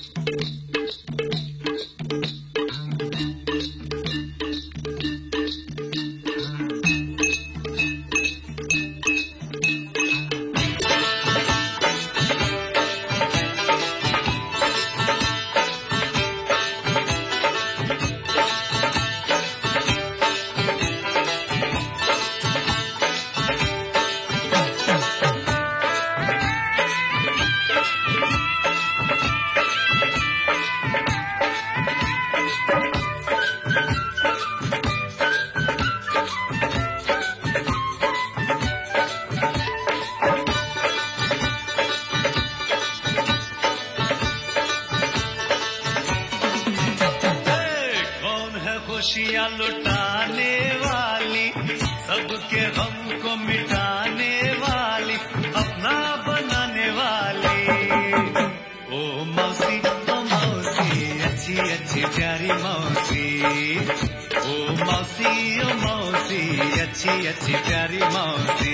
खुशियाँ लुटाने वाली, सबके गम को मिटाने वाली, अपना बनाने वाली। ओ मौसी अच्छी अच्छी प्यारी मौसी। ओ मौसी अच्छी अच्छी प्यारी मौसी।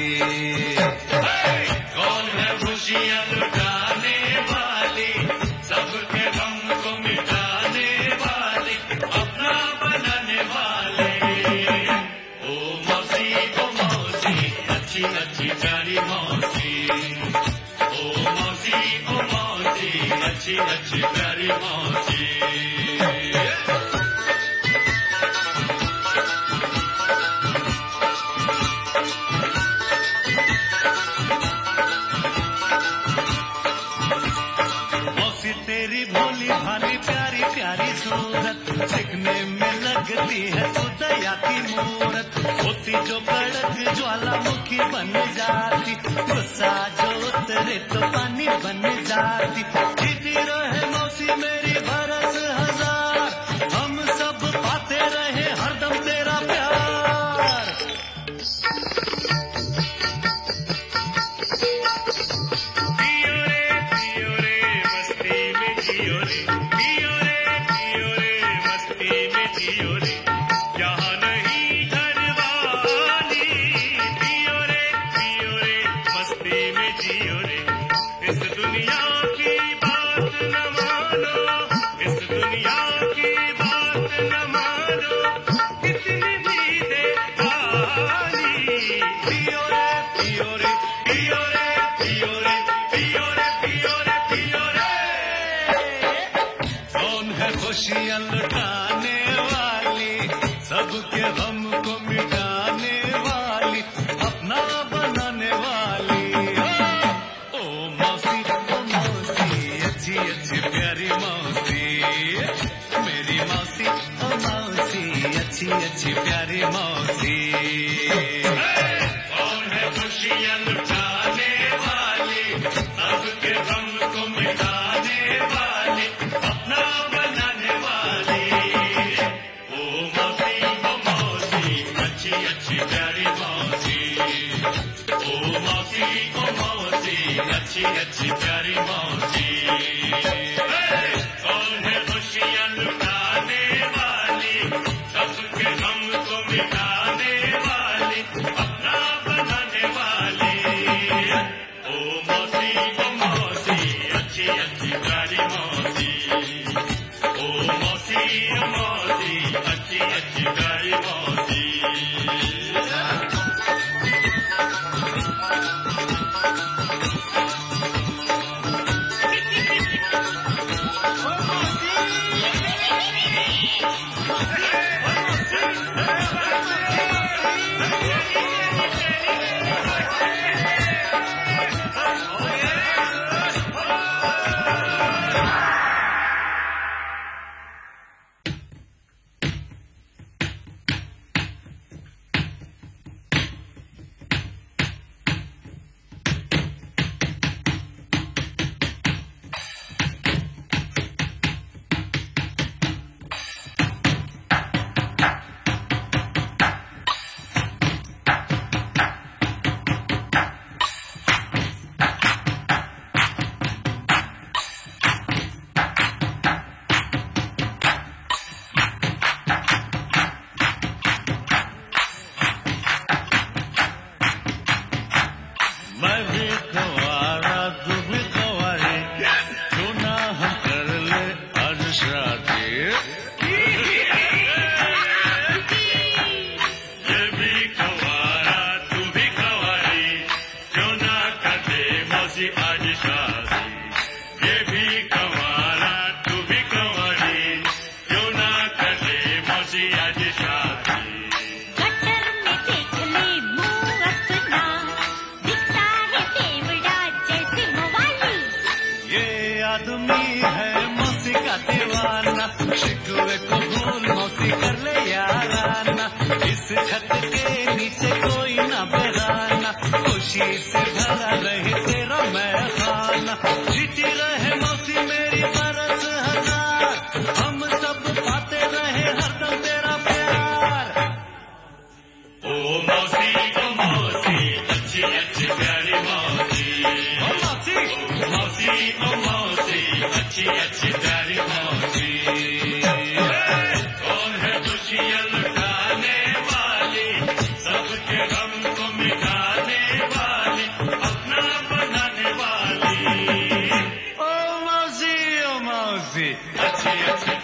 कौन है खुशियाँ लुटाने वाली, सबके गम को मिटाने वाली, अपना बनाने वाली। ओ मौसी अच्छी अच्छी प्यारी मौसी। ओ मौसी अच्छी अच्छी प्यारी मौसी। तेरी भोली भाली प्यारी प्यारी सूरत, दिखने में लगती है खुदया की मूरत। होती जो कड़क ज्वालामुखी बन जाती, गुस्सा जो उतरे तो पानी बन जाती। जीती रहे मौसी मेरी बरस हजार, हम सब पाते रहे हरदम तेरा प्यार। यहाँ नहीं घरवाली, पियो रे मस्ती में जियो रे। इस दुनिया की बात न मानो, इस दुनिया की बात न मानो, कितनी भी दे गाली। पियो रे पियो रे पियो रे पियो रे पियो रे पियो रे पियो रे। कौन है खुशियाँ लुटाने वाली, सबके गम को मिटाने वाली, अपना बनाने वाली। ओ मौसी अच्छी अच्छी प्यारी मौसी। मेरी मौसी अच्छी अच्छी प्यारी मौसी। कौन है खुशियाँ लुटाने वाली, सबके गम को मिटाने वाली, अपना बनाने वाली। ओ मौसी अच्छी अच्छी प्यारी मौसी। ओ मौसी अच्छी अच्छी प्यारी मौसी। कौन है खुशियाँ लुटाने वाली, सबके गम को मिटाने वाली, अपना बनाने वाली। ओ मौसी अच्छी अच्छी प्यारी मौसी। ओ मौसी अच्छी अच्छी प्यारी मौसी। आदमी है मौसी का दीवाना, शिकवे को भूल मौसी कर ले याराना, इस छत के नीचे कोई ना बेगाना, खुशी से भरा रहे तेरा महखाना, जीती रहे मौसी मेरी बरस हजार, हम सब पाते रहे हरदम तेरा प्यार। ओ मौसी अच्छी अच्छी प्यारी मौसी, ओ मौसी मौसी ओ मौसी अच्छी अच्छी प्यारी मौसी। कौन है खुशियाँ लुटाने वाली, सबके गम को मिटाने वाली, अपना बनाने वाली। ओ मौसी अच्छी अच्छी